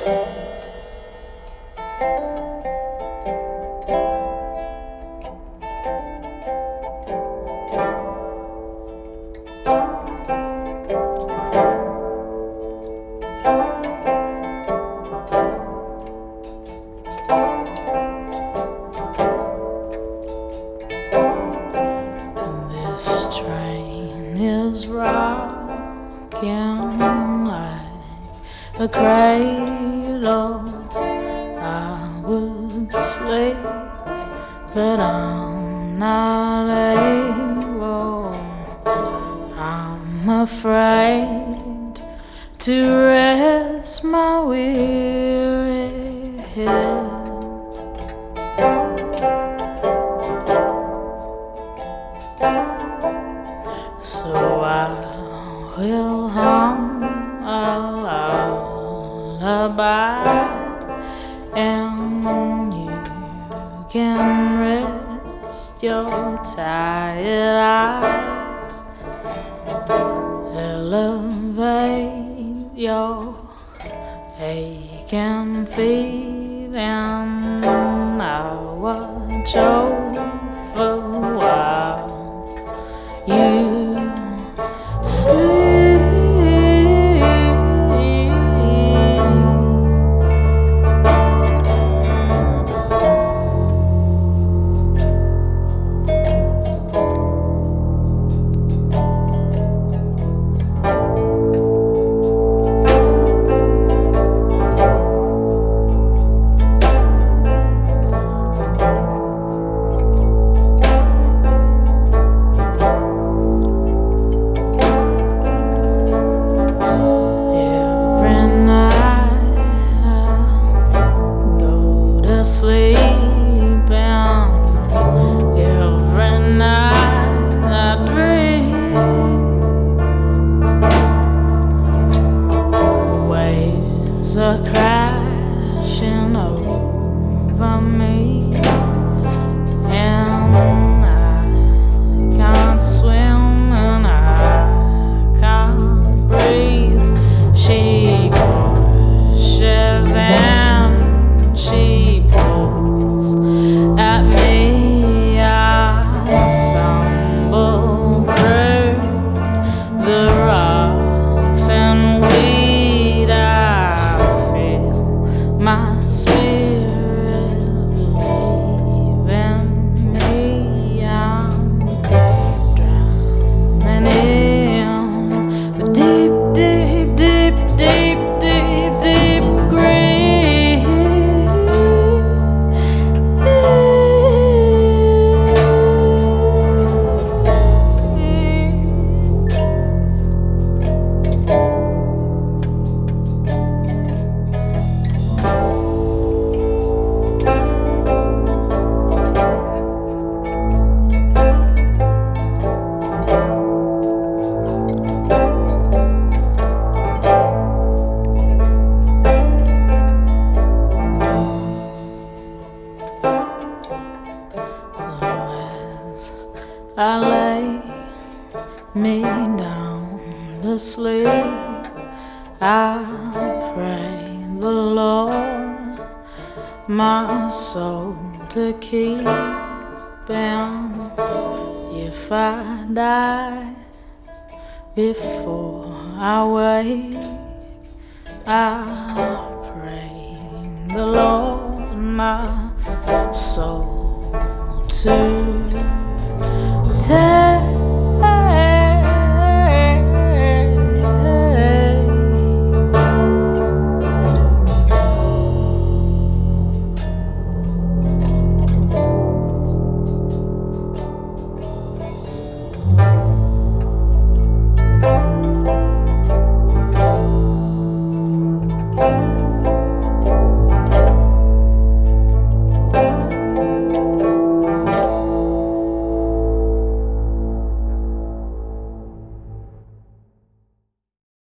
This train is rocking like a cradle. I would sleep, but I'm not able. I'm afraid to rest my weary head. So I will hum a lullaby, and you can rest your tired eyes. Elevate your aching feet, and I'll watch over while you sleep. Are crashing over me, and I can't swim and I can't breathe. She pushes and she pulls at me. I stumble through the rocks and weed. My spirit leaving me. I'm drowning in the deep, deep, deep, deep, deep, deep grief. I lay me down to sleep. I pray the Lord my soul to keep. And if I die before I wake, I pray the Lord my soul to